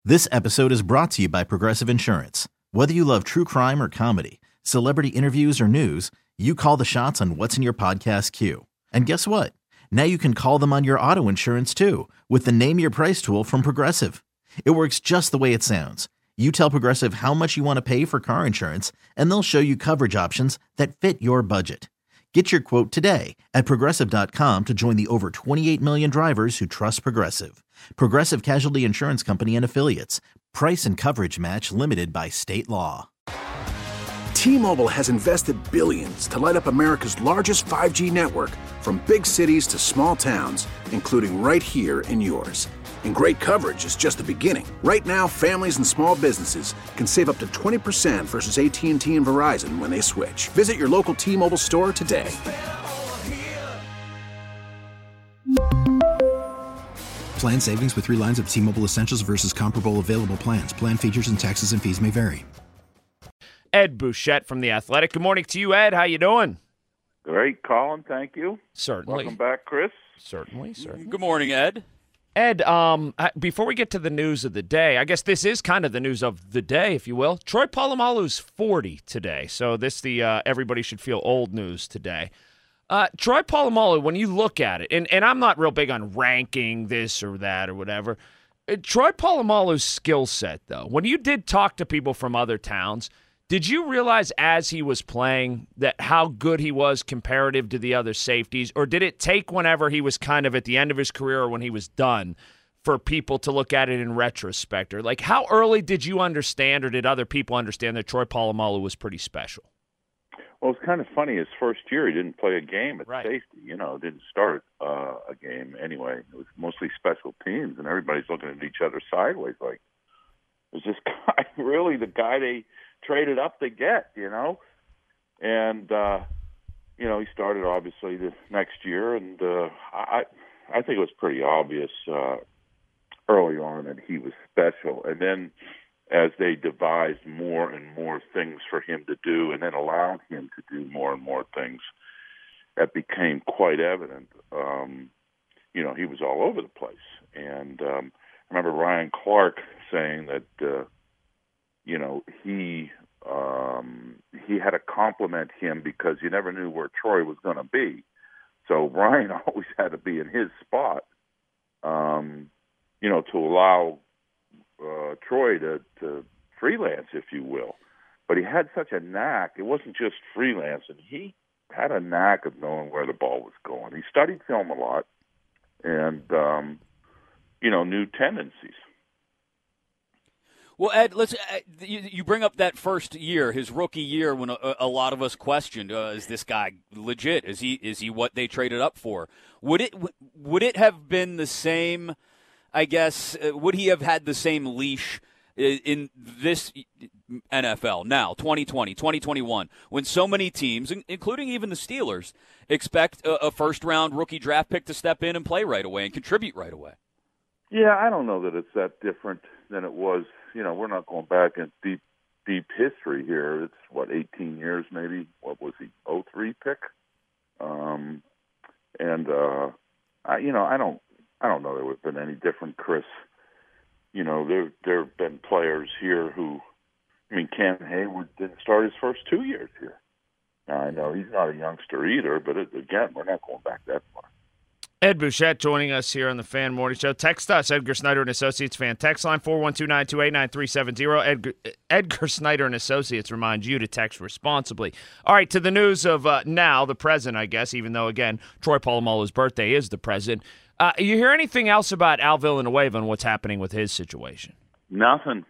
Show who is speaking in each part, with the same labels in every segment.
Speaker 1: This episode is brought to you by Progressive Insurance. Whether you love true crime or comedy, celebrity interviews or news, you call the shots on what's in your podcast queue. And guess what? Now you can call them on your auto insurance too with the Name Your Price tool from Progressive. It works just the way it sounds. You tell Progressive how much you want to pay for car insurance, and they'll show you coverage options that fit your budget. Get your quote today at Progressive.com to join the over 28 million drivers who trust Progressive. Progressive Casualty Insurance Company and Affiliates. Price and coverage match limited by state law.
Speaker 2: T-Mobile has invested billions to light up America's largest 5G network, from big cities to small towns, including right here in yours. And great coverage is just the beginning. Right now, families and small businesses can save up to 20% versus AT&T and Verizon when they switch. Visit your local T-Mobile store today.
Speaker 3: Plan savings with 3 lines of T-Mobile Essentials versus comparable available plans. Plan features and taxes and fees may vary.
Speaker 4: Ed Bouchette from The Athletic. Good morning to you, Ed. How you doing?
Speaker 5: Great, Colin. Thank you.
Speaker 4: Certainly.
Speaker 5: Welcome back, Chris.
Speaker 4: Certainly.
Speaker 6: Good morning, Ed.
Speaker 4: Ed, before we get to the news of the day, I guess this is kind of the news of the day, if you will. Troy Polamalu's 40 today, so this the everybody should feel old news today. Troy Polamalu, when you look at it, and I'm not real big on ranking this or that or whatever, Troy Polamalu's skill set, though, when you did talk to people from other towns, did you realize as he was playing that how good he was comparative to the other safeties, or did it take whenever he was kind of at the end of his career or when he was done for people to look at it in retrospect? Or like, how early did you understand, or did other people understand that Troy Polamalu was pretty special?
Speaker 5: Well, it's kind of funny. His first year, he didn't play a game at
Speaker 4: Right.
Speaker 5: safety. Didn't start a game anyway. It was mostly special teams, and everybody's looking at each other sideways like, is this guy really the guy they traded up to get, And, he started obviously the next year, and I think it was pretty obvious early on that he was special. And then as they devised more and more things for him to do and then allowed him to do more and more things, that became quite evident. He was all over the place. And I remember Ryan Clark saying that, he had to compliment him because you never knew where Troy was going to be. So Ryan always had to be in his spot, to allow Troy to freelance, if you will. But he had such a knack. It wasn't just freelancing. He had a knack of knowing where the ball was going. He studied film a lot and, knew tendencies.
Speaker 6: Well, Ed, you bring up that first year, his rookie year, when a lot of us questioned, is this guy legit? Is he what they traded up for? Would it have been the same, I guess, would he have had the same leash in this NFL now, 2020, 2021, when so many teams, including even the Steelers, expect a first-round rookie draft pick to step in and play right away and contribute right away?
Speaker 5: Yeah, I don't know that it's that different than it was. We're not going back in deep history here. It's 18 years maybe. What was he? 03 pick. I don't know there would have been any different, Chris. There have been players here who, Cam Hayward didn't start his first 2 years here. Now, I know he's not a youngster either, but again, we're not going back that far.
Speaker 4: Ed Bouchette joining us here on the Fan Morning Show. Text us, Edgar Snyder and Associates fan text line 412-928-9370. Edgar Snyder and Associates remind you to text responsibly. All right, to the news of now, the present, I guess, even though, again, Troy Polamalu's birthday is the present. You hear anything else about Al Villanueva and what's happening with his situation?
Speaker 5: Nothing.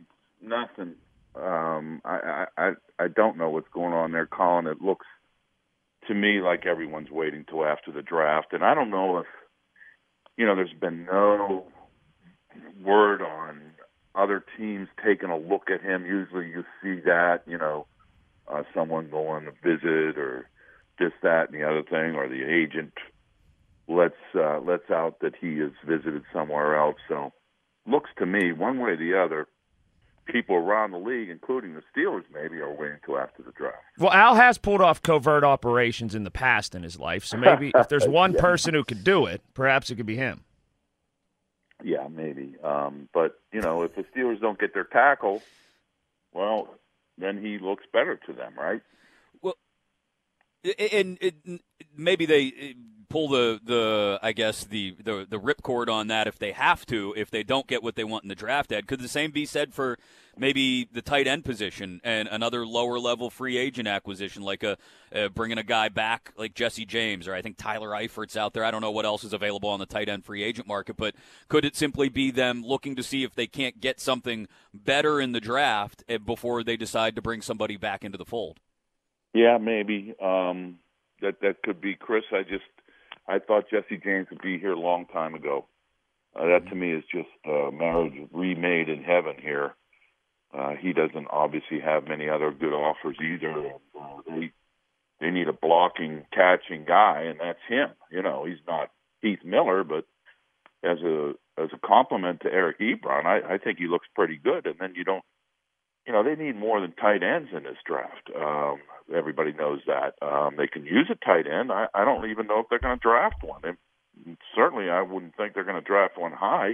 Speaker 5: I don't know what's going on there, Colin. It looks to me like everyone's waiting till after the draft, and I don't know if there's been no word on other teams taking a look at him. Usually you see that, someone going to visit or this, that, and the other thing, or the agent lets out that he has visited somewhere else. So looks to me, one way or the other, people around the league, including the Steelers maybe, are waiting until after the draft.
Speaker 4: Well, Al has pulled off covert operations in the past in his life, so maybe if there's one person who could do it, perhaps it could be him.
Speaker 5: Yeah, maybe. But, if the Steelers don't get their tackle, well, then he looks better to them, right?
Speaker 6: Well, and maybe they pull the ripcord on that if they have to, if they don't get what they want in the draft, Ed. Could the same be said for maybe the tight end position and another lower-level free agent acquisition, like bringing a guy back like Jesse James, or I think Tyler Eifert's out there. I don't know what else is available on the tight end free agent market, but could it simply be them looking to see if they can't get something better in the draft before they decide to bring somebody back into the fold?
Speaker 5: Yeah, maybe. That could be, Chris. I thought Jesse James would be here a long time ago. That to me is just marriage remade in heaven here. He doesn't obviously have many other good offers either. They need a blocking, catching guy, and that's him. He's not Heath Miller, but as a compliment to Eric Ebron, I think he looks pretty good. And then they need more than tight ends in this draft. Everybody knows that. They can use a tight end. I don't even know if they're going to draft one. And certainly, I wouldn't think they're going to draft one high.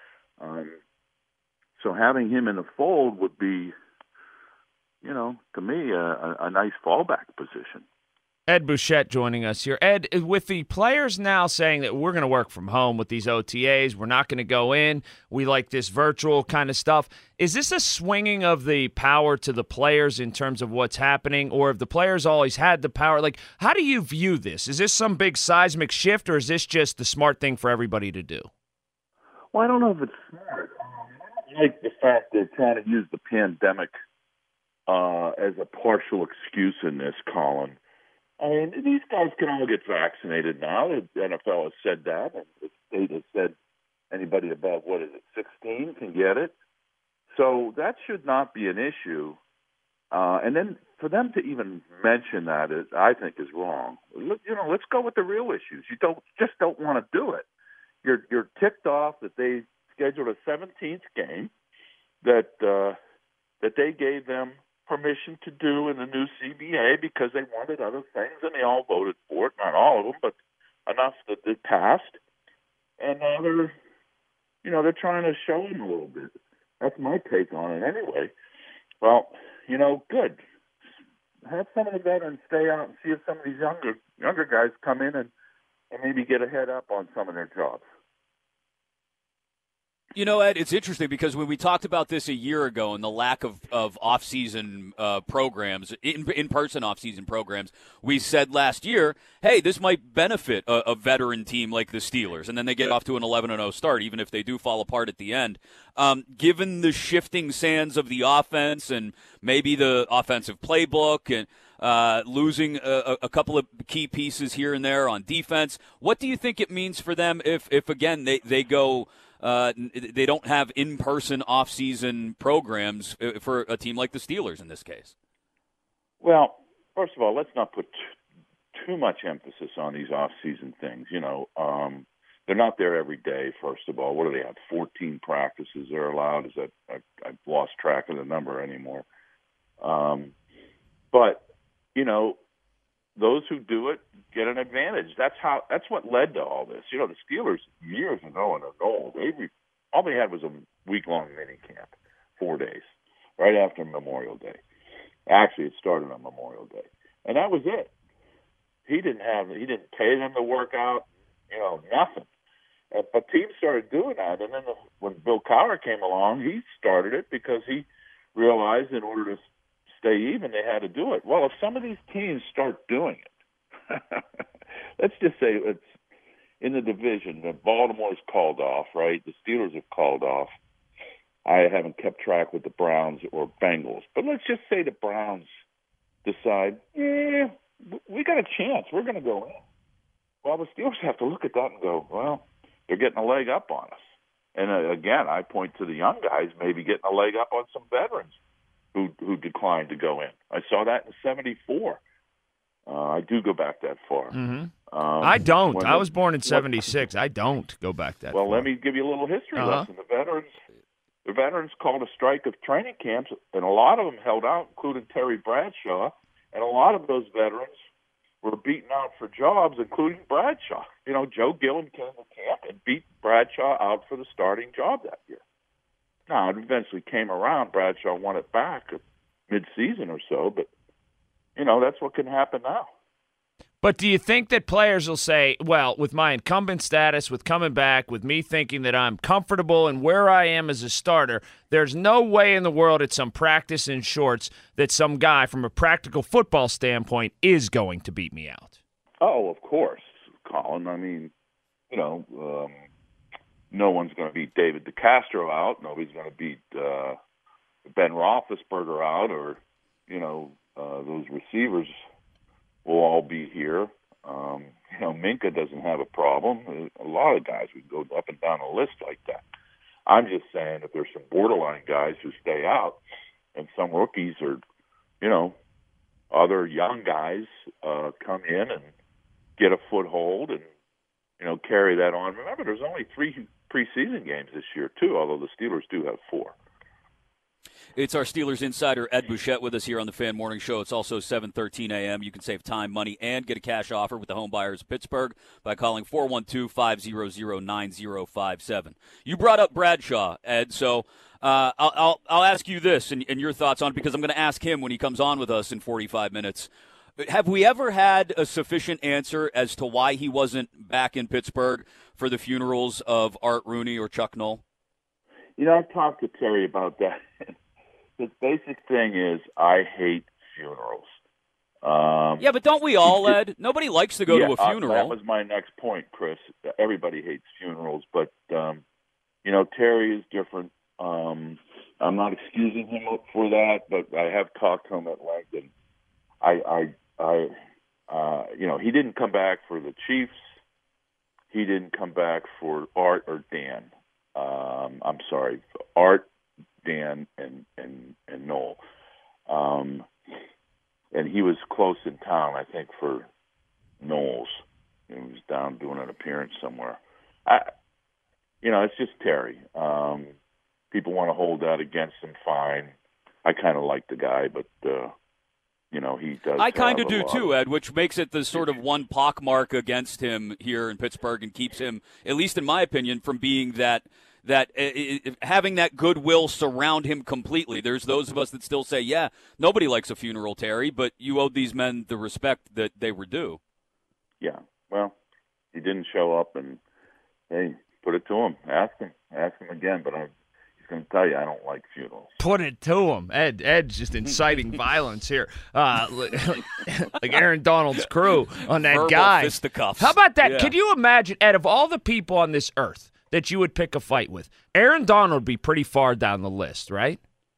Speaker 5: So having him in the fold would be, to me, a nice fallback position.
Speaker 4: Ed Bouchette joining us here. Ed, with the players now saying that we're going to work from home with these OTAs, we're not going to go in, we like this virtual kind of stuff, is this a swinging of the power to the players in terms of what's happening, or have the players always had the power? Like, how do you view this? Is this some big seismic shift, or is this just the smart thing for everybody to do?
Speaker 5: Well, I don't know if it's smart. I like the fact they're trying to use the pandemic as a partial excuse in this, Colin. I mean, these guys can all get vaccinated now. The NFL has said that, and the state has said anybody above, 16 can get it. So that should not be an issue. And then for them to even mention that, I think, is wrong. Let's go with the real issues. You don't want to do it. You're ticked off that they scheduled a 17th game that they gave them permission to do in the new CBA because they wanted other things, and they all voted for it. Not all of them, but enough that it passed. And now they're trying to show them a little bit. That's my take on it anyway. Well, good. Have some of the veterans stay out and see if some of these younger guys come in and maybe get a head up on some of their jobs.
Speaker 6: Ed, it's interesting because when we talked about this a year ago and the lack of off-season programs, in-person off-season programs, we said last year, hey, this might benefit a veteran team like the Steelers, and then they get off to an 11-0 start, even if they do fall apart at the end. Given the shifting sands of the offense and maybe the offensive playbook and losing a couple of key pieces here and there on defense, what do you think it means for them if again, they go – they don't have in-person off-season programs for a team like the Steelers in this case?
Speaker 5: Well, first of all, let's not put too much emphasis on these off-season things. They're not there every day, first of all. What do they have, 14 practices they're allowed? I've lost track of the number anymore. But, those who do it get an advantage. That's what led to all this. The Steelers years ago in a goal, all they had was a week-long mini camp, 4 days, right after Memorial Day. Actually, it started on Memorial Day, and that was it. He didn't pay them to work out, nothing. But teams started doing that, and then when Bill Cowher came along, he started it because he realized in order to stay even, they had to do it. Well, if some of these teams start doing it, let's just say it's in the division that Baltimore's called off, right? The Steelers have called off. I haven't kept track with the Browns or Bengals, but let's just say the Browns decide, we got a chance. We're going to go in. Well, the Steelers have to look at that and go, well, they're getting a leg up on us. And again, I point to the young guys maybe getting a leg up on some veterans who declined to go in. I saw that in '74. I do go back that far.
Speaker 4: Mm-hmm. I don't. I was born in '76. I don't go back that far.
Speaker 5: Well, let me give you a little history lesson. The veterans called a strike of training camps, and a lot of them held out, including Terry Bradshaw, and a lot of those veterans were beaten out for jobs, including Bradshaw. You know, Joe Gillen came to camp and beat Bradshaw out for the starting job that year. Now, it eventually came around. Bradshaw won it back mid-season or so, but, you know, that's what can happen now.
Speaker 4: But do you think that players will say, well, with my incumbent status, with coming back, with me thinking that I'm comfortable and where I am as a starter, there's no way in the world at some practice in shorts that some guy from a practical football standpoint is going to beat me out?
Speaker 5: Oh, of course, Colin. I mean, you know, no one's going to beat David DeCastro out. Nobody's going to beat Ben Roethlisberger out, or, you know, those receivers will all be here. You know, Minka doesn't have a problem. A lot of guys would go up and down a list like that. I'm just saying that there's some borderline guys who stay out, and some rookies or, you know, other young guys come in and get a foothold and, you know, carry that on. Remember, there's only 3 preseason games this year, too, although the Steelers do have 4.
Speaker 6: It's our Steelers insider, Ed Bouchette, with us here on the Fan Morning Show. It's also 7:13 a.m. You can save time, money, and get a cash offer with the home buyers of Pittsburgh by calling 412-500-9057. You brought up Bradshaw, Ed, so I'll ask you this and your thoughts on it, because I'm going to ask him when he comes on with us in 45 minutes. Have we ever had a sufficient answer as to why he wasn't back in Pittsburgh for the funerals of Art Rooney or Chuck Noll?
Speaker 5: You know, I've talked to Terry about that. The basic thing is I hate funerals.
Speaker 6: Yeah, but don't we all, Ed? Nobody likes to go to a funeral.
Speaker 5: That was my next point, Chris. Everybody hates funerals, but, you know, Terry is different. I'm not excusing him for that, but I have talked to him at length, and you know, he didn't come back for the Chiefs. He didn't come back for Art or Dan. I'm sorry, Art, Dan, and Noel. And he was close in town, I think, for Noel's. He was down doing an appearance somewhere. You know, it's just Terry. People want to hold that against him, fine. I kind of like the guy, but, you know, he does.
Speaker 6: I kind of do too, Ed, which makes it the sort of one pockmark against him here in Pittsburgh and keeps him, at least in my opinion, from being that having that goodwill surround him completely. There's those of us that still say, yeah, nobody likes a funeral, Terry, but you owed these men the respect that they were due.
Speaker 5: Yeah, well, he didn't show up, and, hey, put it to him. Ask him again, but he's going to tell you I don't like funerals.
Speaker 4: Put it to him. Ed's just inciting violence here. Like Aaron Donald's crew on that
Speaker 6: Verbal
Speaker 4: guy.
Speaker 6: Fisticuffs.
Speaker 4: How about that?
Speaker 6: Yeah.
Speaker 4: Could you imagine, Ed, of all the people on this earth that you would pick a fight with, Aaron Donald would be pretty far down the list, right?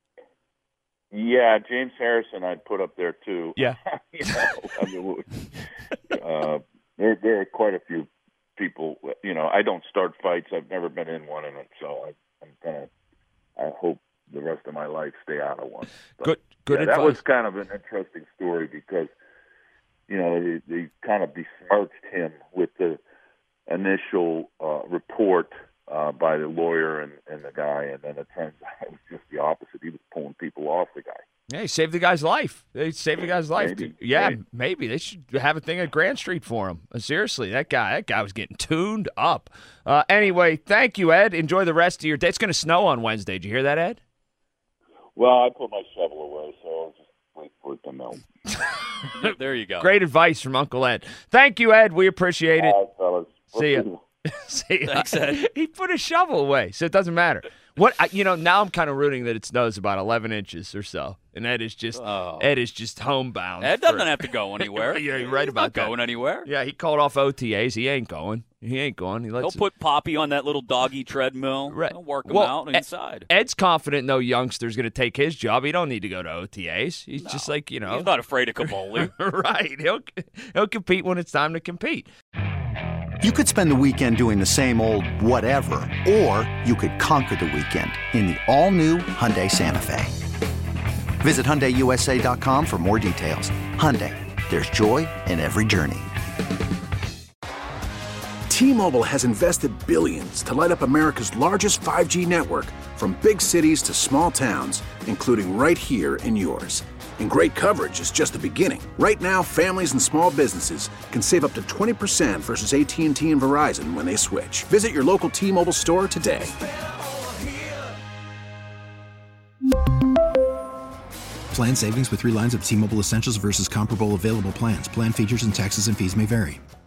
Speaker 5: Yeah, James Harrison I'd put up there too.
Speaker 4: Yeah.
Speaker 5: You know, I mean, there are quite a few people. You know, I don't start fights. I've never been in one, and so I hope the rest of my life stay out of one. But,
Speaker 4: good advice.
Speaker 5: That was kind of an interesting story because, you know, they kind of besmirched him with the initial report by the lawyer and the guy, and then it turns out it was just the opposite. He was pulling people off the guy.
Speaker 4: Yeah, he saved the guy's life. They saved the guy's life.
Speaker 5: Maybe.
Speaker 4: Yeah, maybe. They should have a thing at Grand Street for him. Seriously, that guy was getting tuned up. Anyway, thank you, Ed. Enjoy the rest of your day. It's going to snow on Wednesday. Did you hear that, Ed?
Speaker 5: Well, I put my shovel away, so I'll just wait for it to melt.
Speaker 6: There you go.
Speaker 4: Great advice from Uncle Ed. Thank you, Ed. We appreciate it.
Speaker 5: All right, fellas.
Speaker 4: See ya. See ya.
Speaker 6: Thanks, Ed.
Speaker 4: He put a shovel away, so it doesn't matter. Now I'm kind of rooting that it snows about 11 inches or so, and Ed is just homebound.
Speaker 6: Ed doesn't have to go anywhere.
Speaker 4: Yeah, you're right about
Speaker 6: He's not going anywhere.
Speaker 4: Yeah, he called off OTAs. He ain't going.
Speaker 6: He'll put Poppy on that little doggy treadmill.
Speaker 4: Right.
Speaker 6: He'll work him out inside.
Speaker 4: Ed's confident no youngster's going to take his job. He don't need to go to OTAs. He's just like, you know.
Speaker 6: He's not afraid of Kaboli.
Speaker 4: Right. He'll compete when it's time to compete.
Speaker 7: You could spend the weekend doing the same old whatever, or you could conquer the weekend in the all-new Hyundai Santa Fe. Visit HyundaiUSA.com for more details. Hyundai, there's joy in every journey.
Speaker 2: T-Mobile has invested billions to light up America's largest 5G network, from big cities to small towns, including right here in yours. And great coverage is just the beginning. Right now, families and small businesses can save up to 20% versus AT&T and Verizon when they switch. Visit your local T-Mobile store today.
Speaker 3: Plan savings with 3 lines of T-Mobile Essentials versus comparable available plans. Plan features and taxes and fees may vary.